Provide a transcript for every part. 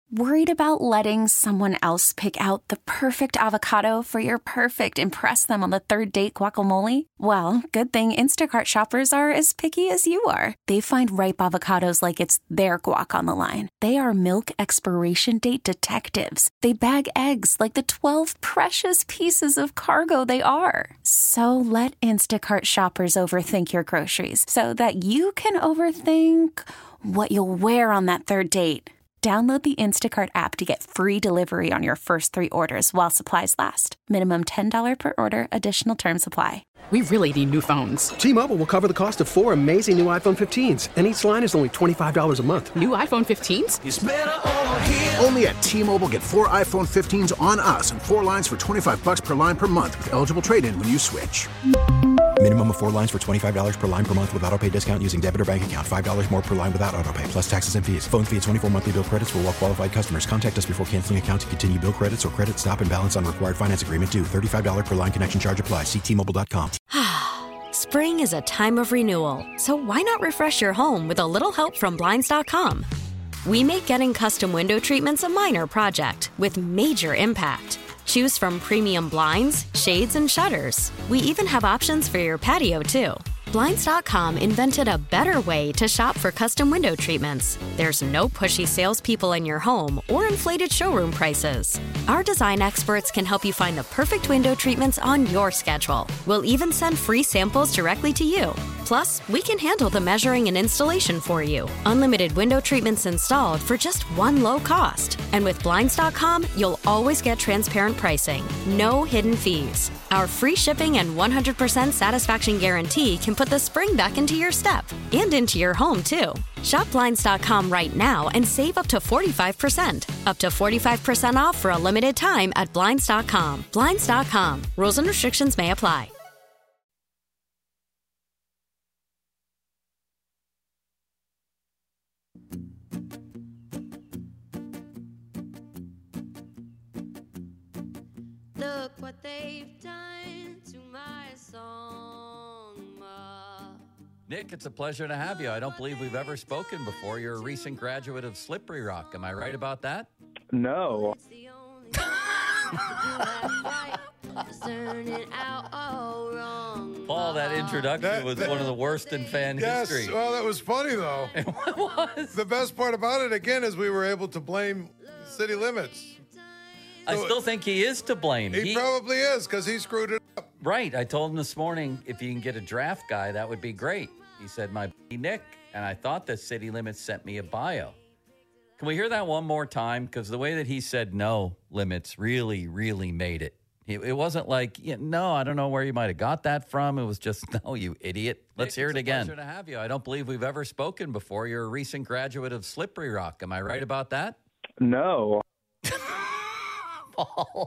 Worried about letting someone else pick out the perfect avocado for your perfect impress them on the third date guacamole? Well, good thing Instacart shoppers are as picky as you are. They find ripe avocados like it's their guac on the line. They are milk expiration date detectives. They bag eggs like the 12 precious pieces of cargo they are. So let Instacart shoppers overthink your groceries so that you can overthink what you'll wear on that third date. Download the Instacart app to get free delivery on your first 3 orders while supplies last. Minimum $10 per order. Additional terms apply. We really need new phones. T-Mobile will cover the cost of 4 amazing new iPhone 15s, and each line is only $25 a month. New iPhone 15s? It's better over here. Only at T-Mobile, get 4 iPhone 15s on us and 4 lines for $25 per line per month with eligible trade-in when you switch. Minimum of 4 lines for $25 per line per month with autopay discount using debit or bank account. $5 more per line without autopay, plus taxes and fees. Phone fee at 24 monthly bill credits for well-qualified customers. Contact us before canceling account to continue bill credits or credit stop and balance on required finance agreement due. $35 per line connection charge applies. See T-Mobile.com. Spring is a time of renewal, so why not refresh your home with a little help from Blinds.com? We make getting custom window treatments a minor project with major impact. Choose from premium blinds, shades, and shutters. We even have options for your patio, too. Blinds.com invented a better way to shop for custom window treatments. There's no pushy salespeople in your home or inflated showroom prices. Our design experts can help you find the perfect window treatments on your schedule. We'll even send free samples directly to you. Plus, we can handle the measuring and installation for you. Unlimited window treatments installed for just one low cost. And with Blinds.com, you'll always get transparent pricing. No hidden fees. Our free shipping and 100% satisfaction guarantee can put the spring back into your step and into your home, too. Shop Blinds.com right now and save up to 45%. Up to 45% off for a limited time at Blinds.com. Blinds.com. Rules and restrictions may apply. Look what they've done to my song, Ma. Nick, it's a pleasure to have you. I don't believe we've ever spoken before. You're a recent graduate of Slippery Rock. Am I right about that? No. It's the only way to do that right. Just turn it out all wrong. Paul, that introduction was one of the worst in fan history. Yes, well, that was funny, though. It was. The best part about it, again, is we were able to blame City Limits. I still think he is to blame. He probably is, because he screwed it up. Right. I told him this morning, if you can get a draft guy, that would be great. He said, my buddy Nick, and I thought that City Limits sent me a bio. Can we hear that one more time? Because the way that he said no, Limits, really, really made it. It wasn't like, no, I don't know where you might have got that from. It was just, no, you idiot. Let's hear it again. It's a pleasure to have you. I don't believe we've ever spoken before. You're a recent graduate of Slippery Rock. Am I right about that? No. Paul.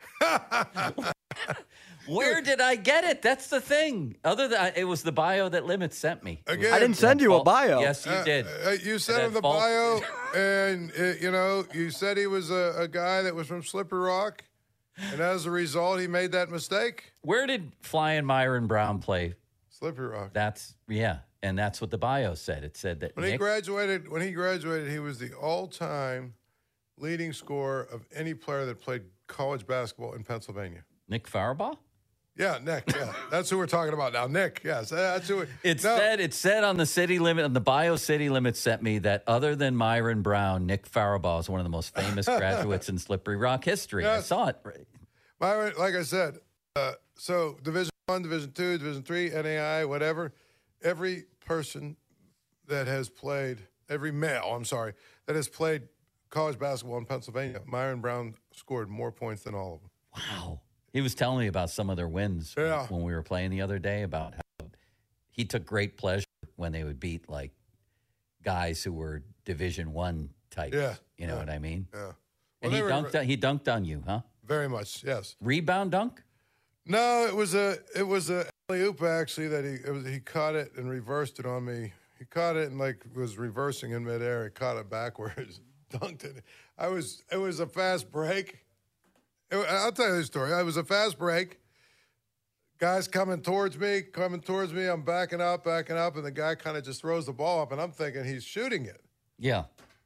Where did I get it? That's the thing. Other than it was the bio that Limits sent me. Again, I didn't send you a bio. Yes, you did. You sent him the bio, and, you said he was a guy that was from Slippery Rock, and as a result, he made that mistake. Where did Flying Myron Brown play? Slippery Rock. And that's what the bio said. It said that When he graduated, he was the all-time leading scorer of any player that played college basketball in Pennsylvania. Nick Farabaugh? Yeah, Nick. Yeah, that's who we're talking about now. Nick. Yes, that's who. It said on the City Limit, on the bio City Limit sent me that other than Myron Brown, Nick Farabaugh is one of the most famous graduates in Slippery Rock history. Yes. I saw it. Myron, like I said, so Division I, Division II, Division III, NAI, whatever. Every person that has played, every male, that has played college basketball in Pennsylvania, Myron Brown scored more points than all of them. Wow. He was telling me about some of their wins when we were playing the other day, about how he took great pleasure when they would beat like guys who were Division I types. Yeah. You know what I mean? Yeah. And he dunked on you, huh? Very much, yes. Rebound dunk? No, it was a alley-oop actually that he caught it and reversed it on me. He caught it and was reversing in midair. He caught it backwards, dunked it. It was a fast break. I'll tell you the story. It was a fast break. Guys coming towards me. I'm backing up, and the guy kind of just throws the ball up, and I'm thinking he's shooting it. Yeah.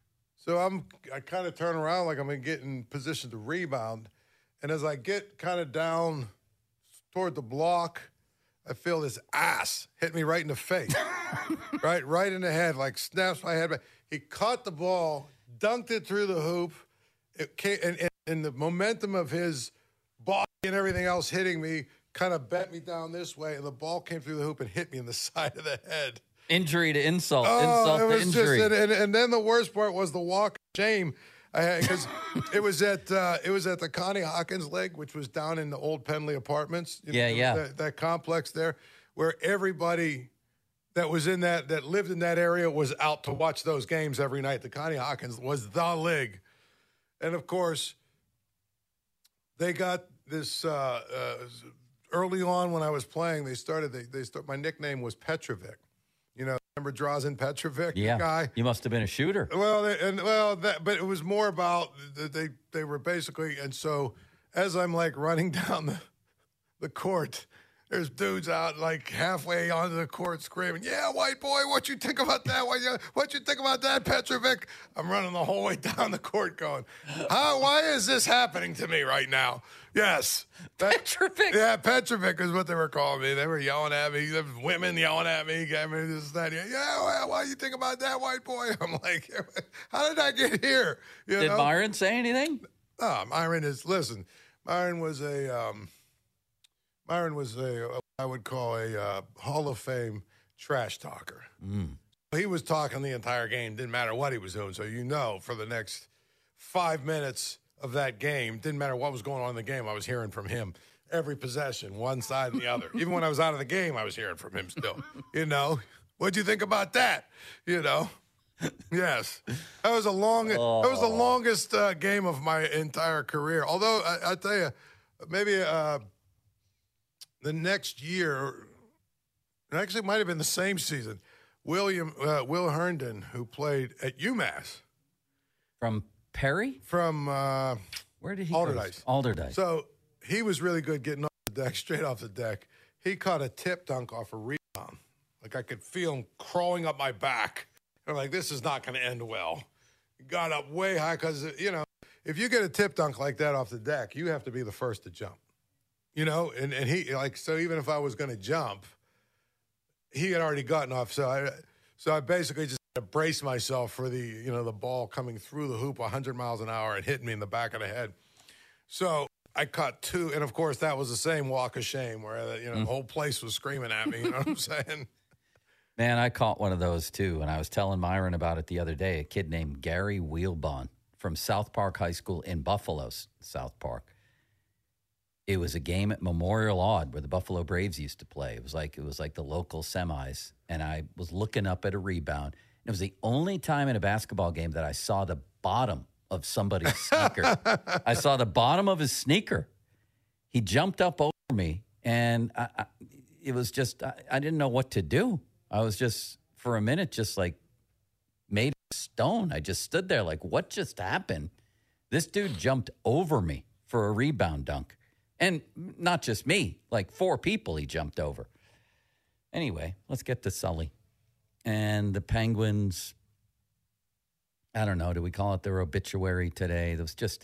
So I kind of turn around like I'm going to get in position to rebound. And as I get kind of down toward the block, I feel this ass hit me right in the face. right in the head, like snaps my head back. He caught the ball, dunked it through the hoop. It came, and the momentum of his body and everything else hitting me kind of bent me down this way, and the ball came through the hoop and hit me in the side of the head. Injury to insult, insult to injury. And then the worst part was the walk of shame, because it was at the Connie Hawkins leg, which was down in the old Penley Apartments. That complex there, where everybody that was in that lived in that area was out to watch those games every night. The Connie Hawkins was the league, and of course, they got this early on when I was playing. My nickname was Petrovic. You know, remember Drazen Petrovic, the guy? You must have been a shooter. But it was more about they were basically, and so as I'm like running down the court, there's dudes out like halfway onto the court screaming, "Yeah, white boy, what you think about that? What you think about that, Petrovic?" I'm running the whole way down the court going, why is this happening to me right now? Yes. Petrovic. Yeah, Petrovic is what they were calling me. They were yelling at me. There was women yelling at me. Gave me this, that. Yeah, well, what do you think about that, white boy? I'm like, how did I get here? Did Myron say anything? No, Myron was I would call a Hall of Fame trash talker. He was talking the entire game. Didn't matter what he was doing. So for the next 5 minutes of that game, didn't matter what was going on in the game, I was hearing from him every possession, one side and the other. Even when I was out of the game, I was hearing from him still. What'd you think about that? Yes. That was the longest game of my entire career. Although I tell you, maybe the next year, it actually might have been the same season, Will Herndon, who played at UMass. From Perry? From where did he Alderdice. Go? Alderdice. So he was really good getting off the deck, straight off the deck. He caught a tip dunk off a rebound. Like I could feel him crawling up my back. I'm like, this is not going to end well. He got up way high because, if you get a tip dunk like that off the deck, you have to be the first to jump. And he, so even if I was going to jump, he had already gotten off. So I basically just had to brace myself for the ball coming through the hoop 100 miles an hour and hitting me in the back of the head. So I caught two. And of course, that was the same walk of shame where, the whole place was screaming at me. You know what I'm saying? Man, I caught one of those too. And I was telling Myron about it the other day. A kid named Gary Wheelbon from South Park High School in Buffalo, South Park. It was a game at Memorial Odd where the Buffalo Braves used to play. It was like the local semis, and I was looking up at a rebound. It was the only time in a basketball game that I saw the bottom of somebody's sneaker. I saw the bottom of his sneaker. He jumped up over me, and it was just I didn't know what to do. I was just for a minute just like made of stone. I just stood there like, what just happened? This dude jumped over me for a rebound dunk. And not just me, like 4 people he jumped over. Anyway, let's get to Sully. And the Penguins, I don't know, do we call it their obituary today? It was just,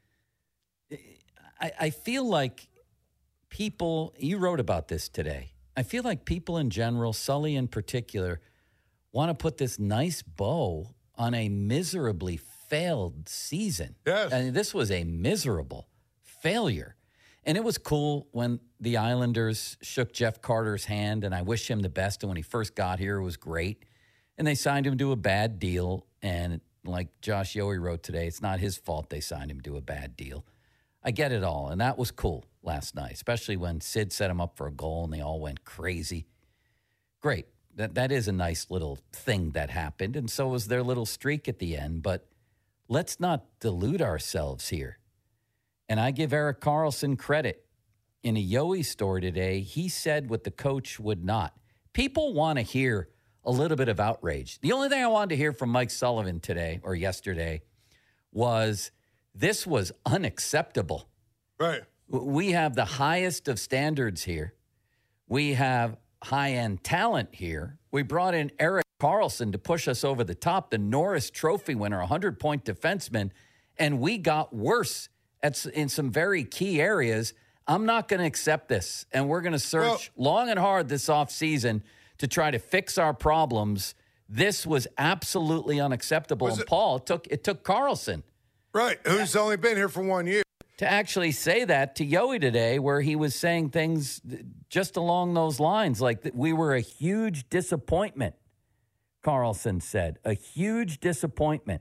I feel like people, you wrote about this today. I feel like people in general, Sully in particular, want to put this nice bow on a miserably failed season. Yes. I mean, this was a miserable failure. And it was cool when the Islanders shook Jeff Carter's hand, and I wish him the best. And when he first got here, it was great. And they signed him to a bad deal. And like Josh Yohe wrote today, it's not his fault they signed him to a bad deal. I get it all. And that was cool last night, especially when Sid set him up for a goal and they all went crazy. Great. That is a nice little thing that happened. And so was their little streak at the end. But let's not delude ourselves here. And I give Erik Karlsson credit. In a Yohe story today, he said what the coach would not. People want to hear a little bit of outrage. The only thing I wanted to hear from Mike Sullivan today or yesterday was this was unacceptable. Right. We have the highest of standards here. We have high-end talent here. We brought in Erik Carlson to push us over the top, the Norris Trophy winner, 100-point defenseman, and we got worse in some very key areas. I'm not going to accept this, and we're going to search long and hard this offseason to try to fix our problems. This was absolutely unacceptable. And Paul, it took Carlson. Right, who's only been here for 1 year. To actually say that to Yoey today, where he was saying things just along those lines, like that we were a huge disappointment, Carlson said. A huge disappointment.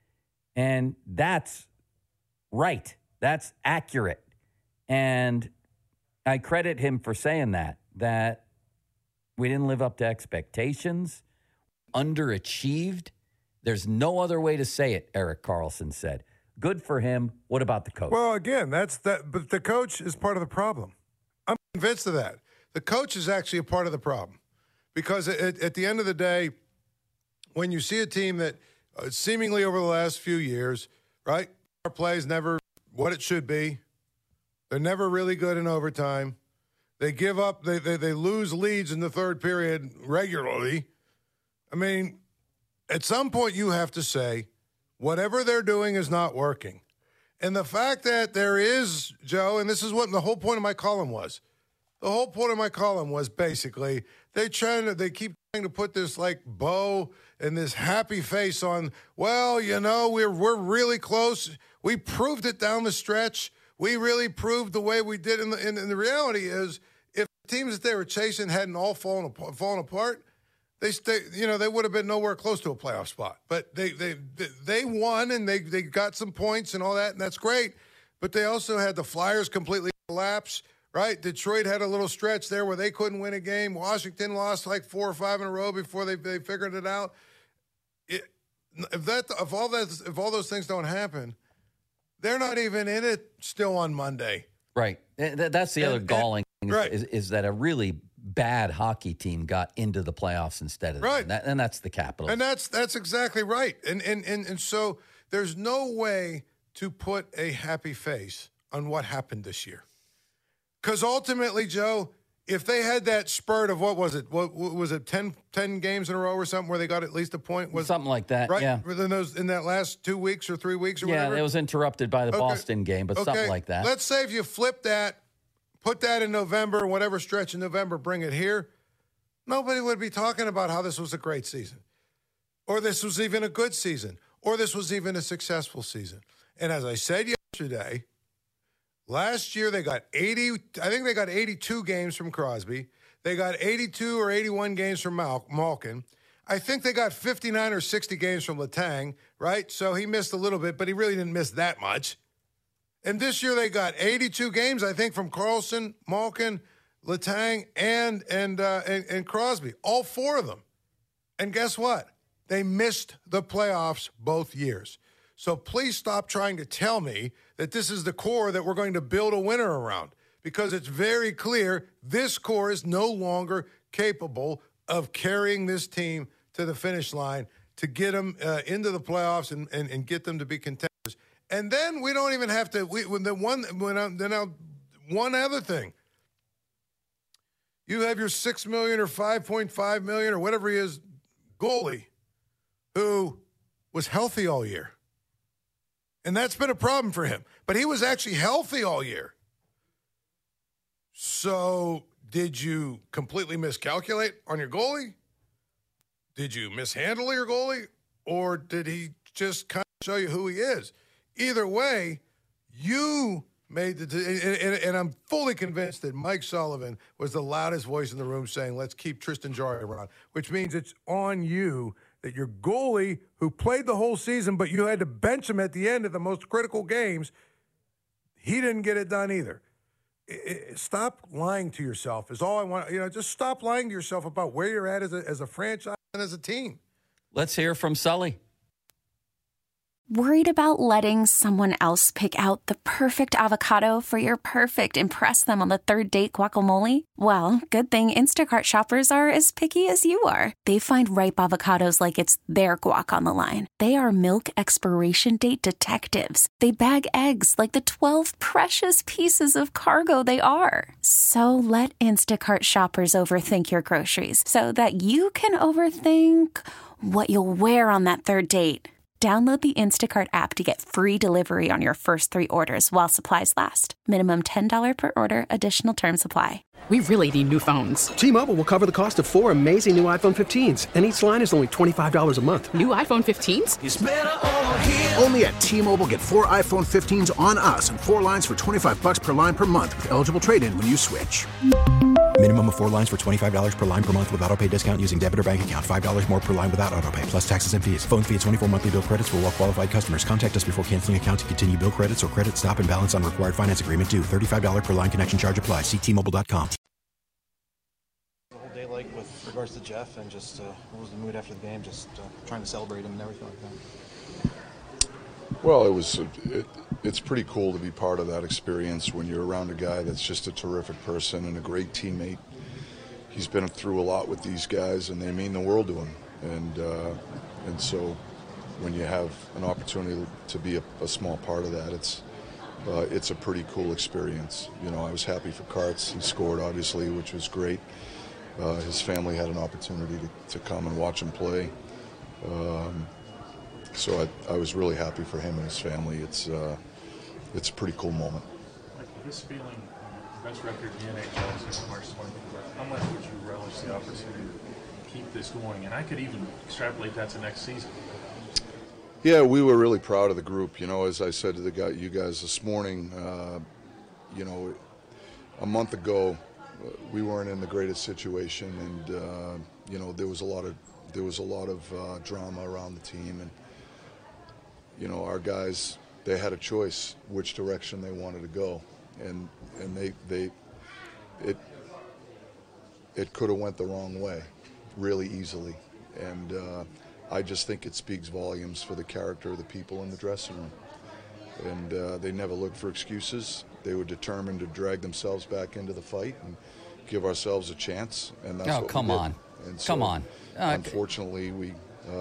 And that's right. That's accurate. And I credit him for saying that we didn't live up to expectations, underachieved. There's no other way to say it, Erik Karlsson said. Good for him. What about the coach? Well, again, that's that. But the coach is part of the problem. I'm convinced of that. The coach is actually a part of the problem because at the end of the day, when you see a team that seemingly over the last few years, right, our play is never what it should be. They're never really good in overtime. They give up. They lose leads in the third period regularly. I mean, at some point you have to say, whatever they're doing is not working. And the fact that there is, Joe, and this is what the whole point of my column was. The whole point of my column was basically they keep trying to put this like bow and this happy face on, well, you know, we're really close. We proved it down the stretch. We really proved the way we did. And the reality is, if the teams that they were chasing hadn't all fallen apart, they would have been nowhere close to a playoff spot. But they won and they got some points and all that, and that's great. But they also had the Flyers completely collapse, right? Detroit had a little stretch there where they couldn't win a game. Washington lost like 4 or 5 in a row before they figured it out. If all those things don't happen, they're not even in it still on Monday. Right. That's the other galling thing is that a really bad hockey team got into the playoffs instead of that. And that's the Capitals. And that's exactly right. And so there's no way to put a happy face on what happened this year. Because ultimately, Joe, if they had that spurt of what was it, 10 games in a row or something where they got at least a point? Something like that, right? yeah. In that last 2 weeks or 3 weeks or whatever? Yeah, it was interrupted by the Boston game, but something like that. Let's say if you flip that, put that in November, whatever stretch in November, bring it here, nobody would be talking about how this was a great season, or this was even a good season, or this was even a successful season. And as I said yesterday, last year they got 82 games from Crosby. They got 82 or 81 games from Malkin. I think they got 59 or 60 games from Letang, right? So he missed a little bit, but he really didn't miss that much. And this year they got 82 games, I think, from Karlsson, Malkin, Letang, and Crosby, all 4 of them. And guess what? They missed the playoffs both years. So please stop trying to tell me that this is the core that we're going to build a winner around, because it's very clear this core is no longer capable of carrying this team to the finish line to get them into the playoffs and get them to be contenders. And then we don't even have to. One other thing. You have your $6 million or $5.5 million or whatever he is goalie, who was healthy all year, and that's been a problem for him. But he was actually healthy all year. So did you completely miscalculate on your goalie? Did you mishandle your goalie, or did he just kind of show you who he is? Either way, you made and I'm fully convinced that Mike Sullivan was the loudest voice in the room saying, let's keep Tristan Jarry around, which means it's on you that your goalie, who played the whole season, but you had to bench him at the end of the most critical games, he didn't get it done either. Stop lying to yourself is all I want. Just stop lying to yourself about where you're at as a franchise and as a team. Let's hear from Sully. Worried about letting someone else pick out the perfect avocado for your perfect impress them on the third date guacamole? Well, good thing Instacart shoppers are as picky as you are. They find ripe avocados like it's their guac on the line. They are milk expiration date detectives. They bag eggs like the 12 precious pieces of cargo they are. So let Instacart shoppers overthink your groceries so that you can overthink what you'll wear on that third date. Download the Instacart app to get free delivery on your first 3 orders while supplies last. Minimum $10 per order. Additional terms apply. We really need new phones. T-Mobile will cover the cost of 4 amazing new iPhone 15s, and each line is only $25 a month. New iPhone 15s? It's better over here. Only at T-Mobile, get 4 iPhone 15s on us and 4 lines for $25 per line per month with eligible trade-in when you switch. Minimum of 4 lines for $25 per line per month with autopay discount using debit or bank account. $5 more per line without autopay, plus taxes and fees. Phone fee at 24 monthly bill credits for well-qualified customers. Contact us before canceling account to continue bill credits or credit stop and balance on required finance agreement due. $35 per line connection charge applies. See T-Mobile.com. The whole day like with regards to Jeff and just what was the mood after the game? Just trying to celebrate him and everything like that. Well, it's pretty cool to be part of that experience when you're around a guy that's just a terrific person and a great teammate. He's been through a lot with these guys, and they mean the world to him. And so when you have an opportunity to be a small part of that, it's a pretty cool experience. You know, I was happy for Karts. He scored, obviously, which was great. His family had an opportunity to come and watch him play. So I was really happy for him and his family. It's a pretty cool moment. Like this feeling, best record in the NHL since March 20th. How much would you relish the opportunity to keep this going? And I could even extrapolate that to next season. Yeah, we were really proud of the group. You know, as I said to you guys this morning, you know, a month ago we weren't in the greatest situation, and you know, there was a lot of drama around the team, and you know, our guys, they had a choice which direction they wanted to go, and it could have went the wrong way really easily, and I just think it speaks volumes for the character of the people in the dressing room. And they never looked for excuses. They were determined to drag themselves back into the fight and give ourselves a chance, and that's what come we did. on. And so, Come on. Unfortunately, we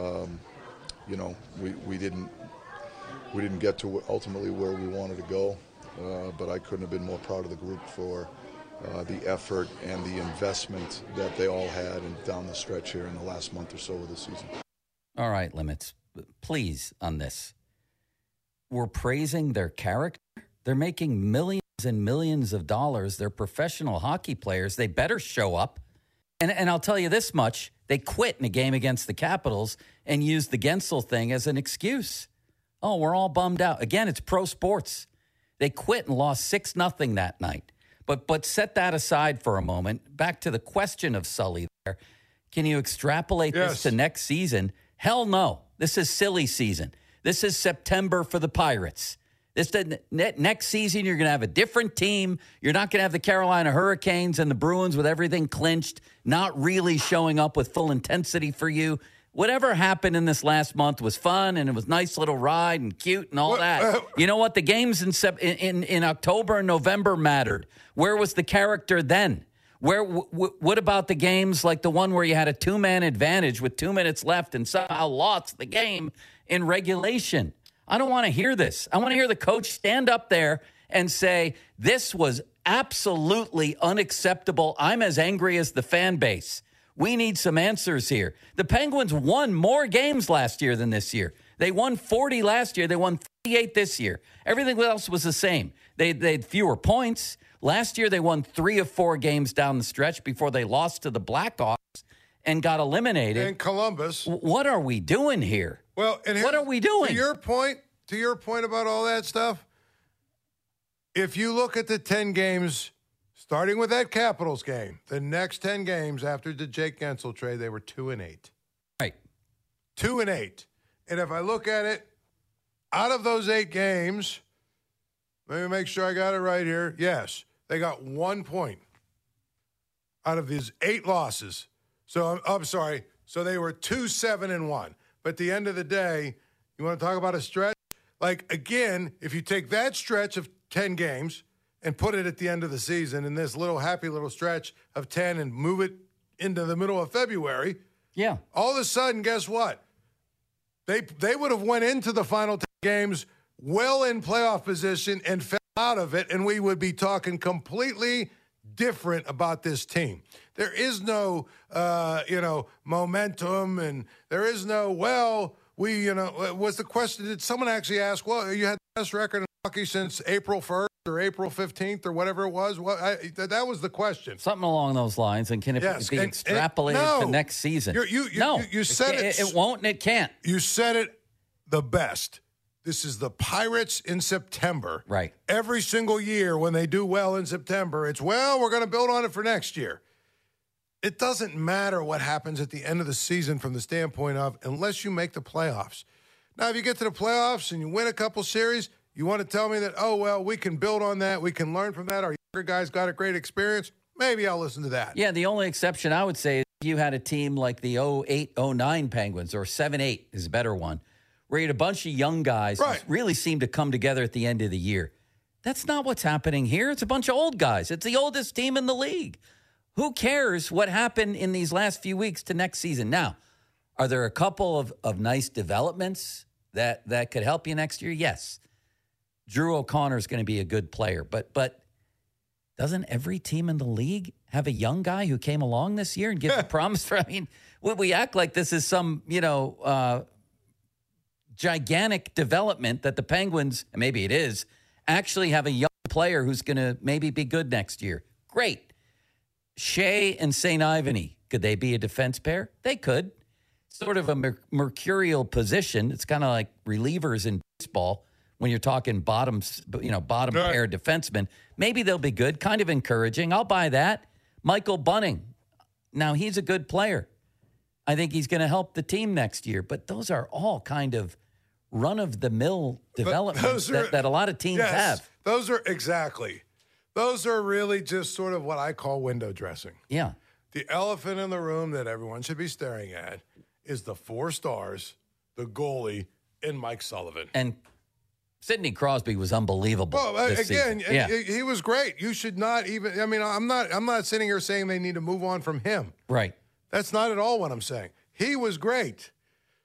didn't get to ultimately where we wanted to go, but I couldn't have been more proud of the group for the effort and the investment that they all had and down the stretch here in the last month or so of the season. All right, Limits, please, on this. We're praising their character. They're making millions and millions of dollars. They're professional hockey players. They better show up. And I'll tell you this much. They quit in a game against the Capitals and used the Gensel thing as an excuse. Oh, we're all bummed out. Again, it's pro sports. They quit and lost 6-0 that night. But set that aside for a moment. Back to the question of Sully there. Can you extrapolate this to next season? Hell no. This is silly season. This is September for the Pirates. Next season, you're going to have a different team. You're not going to have the Carolina Hurricanes and the Bruins with everything clinched, not really showing up with full intensity for you. Whatever happened in this last month was fun, and it was a nice little ride and cute and all that. You know what? The games in October and November mattered. Where was the character then? What about the games like the one where you had a 2-man advantage with 2 minutes left and somehow lost the game in regulation? I don't want to hear this. I want to hear the coach stand up there and say, this was absolutely unacceptable. I'm as angry as the fan base. We need some answers here. The Penguins won more games last year than this year. They won 40 last year. They won 38 this year. Everything else was the same. They had fewer points. Last year, they won 3 of 4 games down the stretch before they lost to the Blackhawks and got eliminated. And Columbus. What are we doing here? Well, and what are we doing? To your point about all that stuff, if you look at the 10 games, starting with that Capitals game, the next 10 games after the Jake Gensel trade, they were 2-8. Right. 2-8. And if I look at it, out of those 8 games, let me make sure I got it right here. Yes, they got 1 point out of these 8 losses. So I'm sorry. So they were 2-7-1. But at the end of the day, you want to talk about a stretch? Like, again, if you take that stretch of 10 games and put it at the end of the season in this little happy little stretch of 10 and move it into the middle of February, yeah, all of a sudden, guess what? They would have went into the final 10 games well in playoff position and fell out of it, and we would be talking completely different about this team. There is no, momentum, and there is no, was the question, did someone actually ask, well, you had the best record in hockey since April 1st or April 15th or whatever it was? That was the question. Something along those lines. And can it be extrapolated to next season? You said it. It won't and it can't. You said it the best. This is the Pirates in September. Right. Every single year when they do well in September, it's, we're going to build on it for next year. It doesn't matter what happens at the end of the season from the standpoint of unless you make the playoffs. Now, if you get to the playoffs and you win a couple series, you want to tell me that, we can build on that. We can learn from that. Our younger guys got a great experience. Maybe I'll listen to that. Yeah, the only exception I would say is you had a team like the 08-09 Penguins, or 7-8 is a better one, where you had a bunch of young guys who really seemed to come together at the end of the year. That's not what's happening here. It's a bunch of old guys. It's the oldest team in the league. Who cares what happened in these last few weeks to next season? Now, are there a couple of nice developments that could help you next year? Yes. Drew O'Connor is going to be a good player, but doesn't every team in the league have a young guy who came along this year and give a promise for? I mean, we act like this is some gigantic development that the Penguins, and maybe it is, actually have a young player who's going to maybe be good next year. Great. Shea and St. Ivany, could they be a defense pair? They could. Sort of a mercurial position. It's kind of like relievers in baseball when you're talking bottom pair defensemen. Maybe they'll be good. Kind of encouraging. I'll buy that. Michael Bunting. Now, he's a good player. I think he's going to help the team next year. But those are all kind of run-of-the-mill developments that a lot of teams have. Those are exactly. Those are really just sort of what I call window dressing. Yeah. The elephant in the room that everyone should be staring at is the 4 stars, the goalie, and Mike Sullivan. And Sidney Crosby was unbelievable. Well, this again, season. he was great. You should not even. I mean, I'm not sitting here saying they need to move on from him. Right. That's not at all what I'm saying. He was great.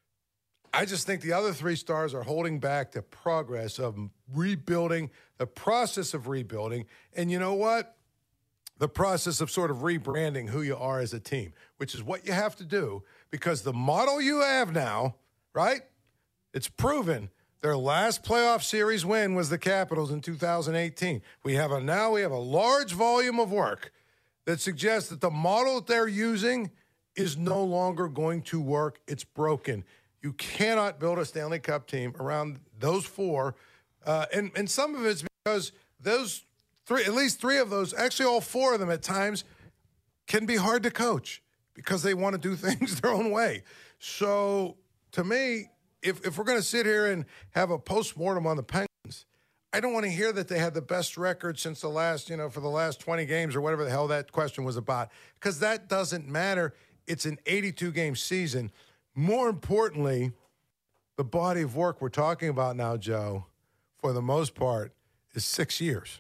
I just think the other 3 stars are holding back the progress of rebuilding, the process of rebuilding. And you know what? The process of sort of rebranding who you are as a team, which is what you have to do because the model you have now, right? It's proven. Their last playoff series win was the Capitals in 2018. We have a large volume of work that suggests that the model that they're using is no longer going to work. It's broken. You cannot build a Stanley Cup team around those 4. And some of it's because those 3, at least 3 of those, actually all 4 of them at times, can be hard to coach because they want to do things their own way. So to me, if we're going to sit here and have a postmortem on the Penguins, I don't want to hear that they had the best record since the last, for the last 20 games or whatever the hell that question was about, because that doesn't matter. It's an 82-game season. More importantly, the body of work we're talking about now, Joe, for the most part, is 6 years.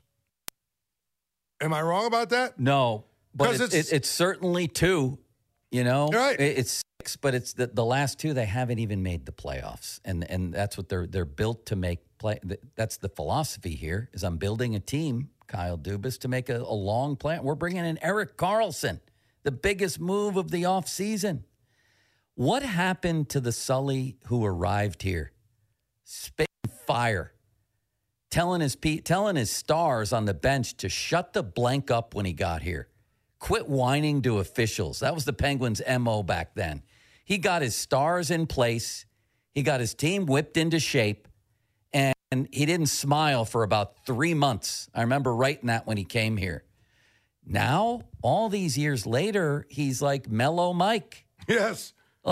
Am I wrong about that? No, but it's certainly 2. Right. It's 6, but it's the last 2 they haven't even made the playoffs, and that's what they're built to make. That's the philosophy here. Is I'm building a team, Kyle Dubas, to make a long plan. We're bringing in Erik Karlsson, the biggest move of the offseason. What happened to the Sully who arrived here? Spitting fire. Telling his stars on the bench to shut the blank up when he got here. Quit whining to officials. That was the Penguins' MO back then. He got his stars in place. He got his team whipped into shape. And he didn't smile for about 3 months. I remember writing that when he came here. Now, all these years later, he's like Mellow Mike. Yes.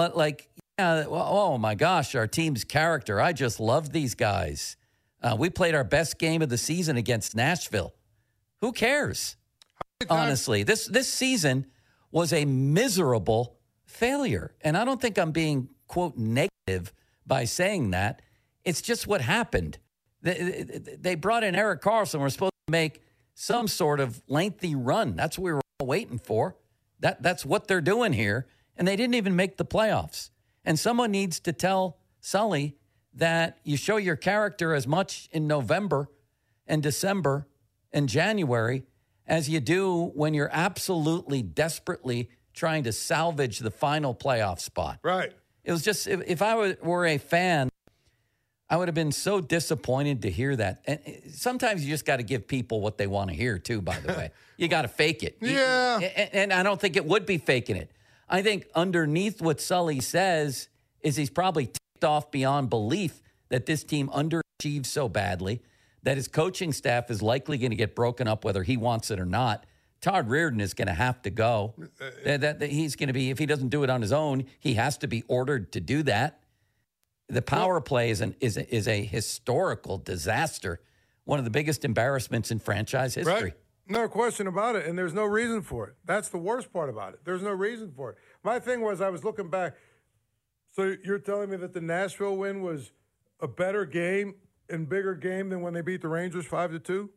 Oh my gosh, our team's character. I just love these guys. We played our best game of the season against Nashville. Who cares? Honestly, this season was a miserable failure. And I don't think I'm being, quote, negative by saying that. It's just what happened. They brought in Eric Carlson. We're supposed to make some sort of lengthy run. That's what we were all waiting for. That's what they're doing here. And they didn't even make the playoffs. And someone needs to tell Sully that you show your character as much in November and December and January as you do when you're absolutely desperately trying to salvage the final playoff spot. Right. It was just, if I were a fan, I would have been so disappointed to hear that. And sometimes you just got to give people what they want to hear, too, by the way. You got to fake it. Yeah. And I don't think it would be faking it. I think underneath what Sully says is he's probably ticked off beyond belief that this team underachieved so badly that his coaching staff is likely going to get broken up whether he wants it or not. Todd Reardon is going to have to go. That he's going to be, if he doesn't do it on his own, he has to be ordered to do that. The power play is a historical disaster, one of the biggest embarrassments in franchise history. Right. No question about it, and there's no reason for it. That's the worst part about it. There's no reason for it. My thing was, I was looking back. So you're telling me that the Nashville win was a better game and bigger game than when they beat the Rangers 5-2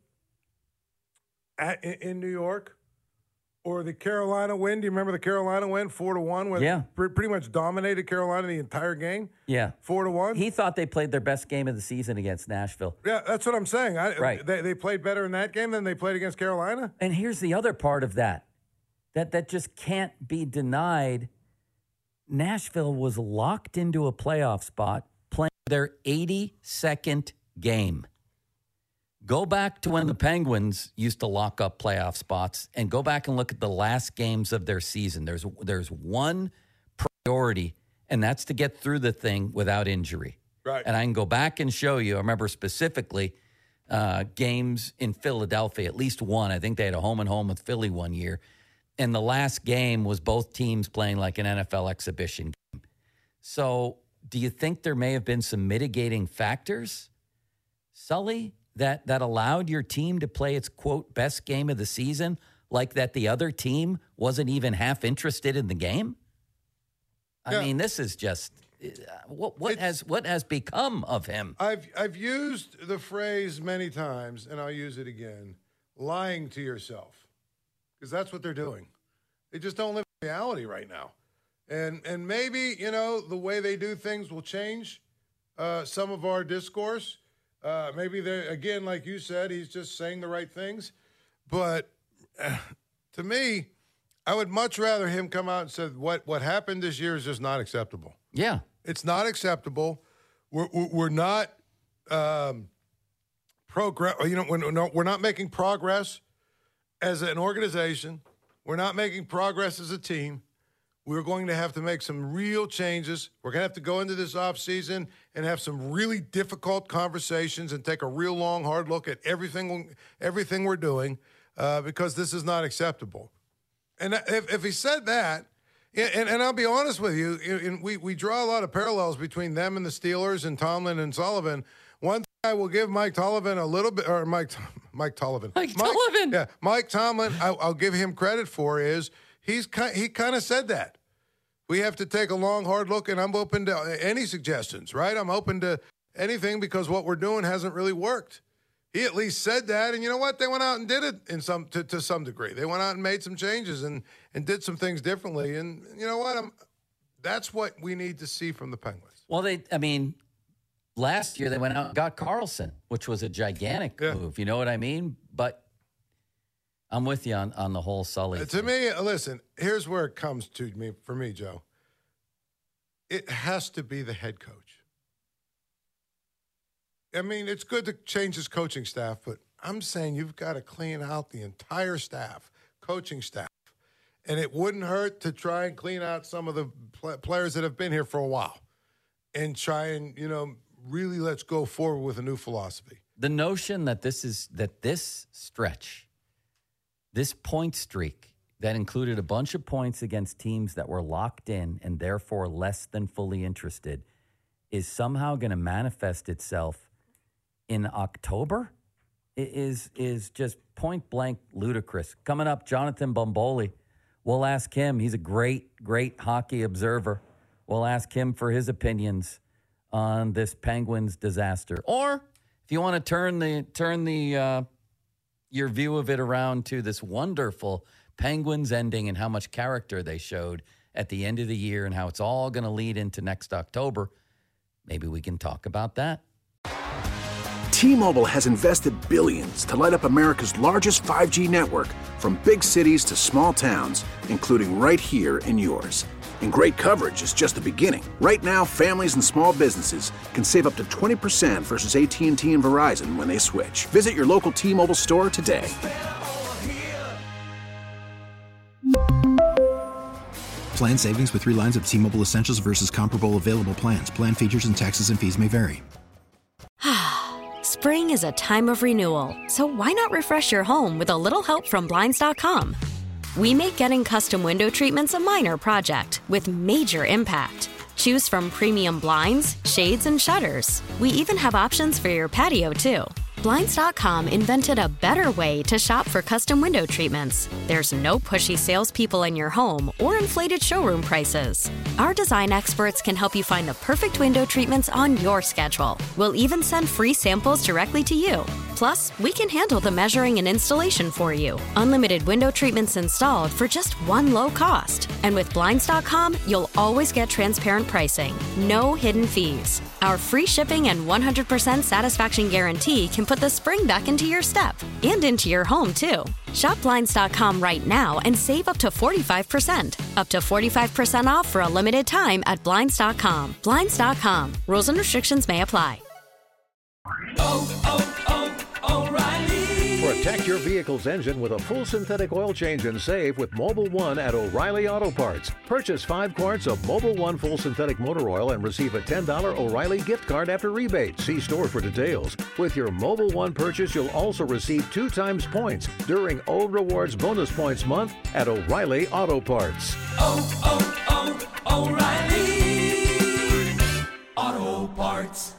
in New York? Or the Carolina win? Do you remember the Carolina win, 4-1? Where yeah. Pretty much dominated Carolina the entire game? Yeah. 4-1? He thought they played their best game of the season against Nashville. Yeah, that's what I'm saying. Right. They played better in that game than they played against Carolina? And here's the other part of that just can't be denied. Nashville was locked into a playoff spot playing their 82nd game. Go back to when the Penguins used to lock up playoff spots and go back and look at the last games of their season. There's one priority, and that's to get through the thing without injury. Right. And I can go back and show you, I remember specifically games in Philadelphia, at least one. I think they had a home and home with Philly one year. And the last game was both teams playing like an NFL exhibition game. So do you think there may have been some mitigating factors, Sully, that allowed your team to play its, quote, best game of the season, like that the other team wasn't even half interested in the game? I mean, this is just what has become of him? I've used the phrase many times, and I'll use it again, lying to yourself, because that's what they're doing. They just don't live in reality right now. And maybe, the way they do things will change some of our discourse. Maybe they're, again, like you said, he's just saying the right things. But to me, I would much rather him come out and say what happened this year is just not acceptable. Yeah. It's not acceptable. We're not progress. We're not making progress as an organization. We're not making progress as a team. We're going to have to make some real changes. We're going to have to go into this offseason and have some really difficult conversations and take a real long, hard look at everything we're doing because this is not acceptable. And if he said that, and I'll be honest with you, and we draw a lot of parallels between them and the Steelers and Tomlin and Sullivan. One thing I will give Mike Tomlin a little bit, or Mike Tomlin. Yeah, Mike Tomlin, I'll give him credit for is he kind of said that. We have to take a long, hard look, and I'm open to any suggestions, right? I'm open to anything because what we're doing hasn't really worked. He at least said that, and you know what? They went out and did it to some degree. They went out and made some changes and did some things differently. And you know what? That's what we need to see from the Penguins. Well, last year they went out and got Carlson, which was a gigantic move. You know what I mean? But I'm with you on the whole Sully thing. To me, listen, here's where it comes to me, for me, Joe. It has to be the head coach. I mean, it's good to change his coaching staff, but I'm saying you've got to clean out the entire staff, coaching staff. And it wouldn't hurt to try and clean out some of the players that have been here for a while and try and, really let's go forward with a new philosophy. The notion that this stretch, this point streak that included a bunch of points against teams that were locked in and therefore less than fully interested is somehow going to manifest itself in October is just point blank ludicrous. Coming up, Jonathan Bomboli. We'll ask him. He's a great, great hockey observer. We'll ask him for his opinions on this Penguins disaster. Or if you want to turn your view of it around to this wonderful Penguins ending and how much character they showed at the end of the year and how it's all going to lead into next October, maybe we can talk about that. T-Mobile has invested billions to light up America's largest 5G network, from big cities to small towns, including right here in yours. And great coverage is just the beginning. Right now, families and small businesses can save up to 20% versus AT&T and Verizon when they switch. Visit your local T-Mobile store today. Plan savings with 3 lines of T-Mobile Essentials versus comparable available plans. Plan features and taxes and fees may vary. Spring is a time of renewal, so why not refresh your home with a little help from Blinds.com? We make getting custom window treatments a minor project with major impact. Choose from premium blinds, shades, and shutters. We even have options for your patio, too. Blinds.com invented a better way to shop for custom window treatments. There's no pushy salespeople in your home or inflated showroom prices. Our design experts can help you find the perfect window treatments on your schedule. We'll even send free samples directly to you. Plus, we can handle the measuring and installation for you. Unlimited window treatments installed for just one low cost. And with Blinds.com, you'll always get transparent pricing. No hidden fees. Our free shipping and 100% satisfaction guarantee can put the spring back into your step and into your home, too. Shop Blinds.com right now and save up to 45%. Up to 45% off for a limited time at Blinds.com. Blinds.com. Rules and restrictions may apply. Protect your vehicle's engine with a full synthetic oil change and save with Mobil 1 at O'Reilly Auto Parts. Purchase 5 quarts of Mobil 1 full synthetic motor oil and receive a $10 O'Reilly gift card after rebate. See store for details. With your Mobil 1 purchase, you'll also receive 2 times points during O Rewards Bonus Points Month at O'Reilly Auto Parts. O'Reilly Auto Parts.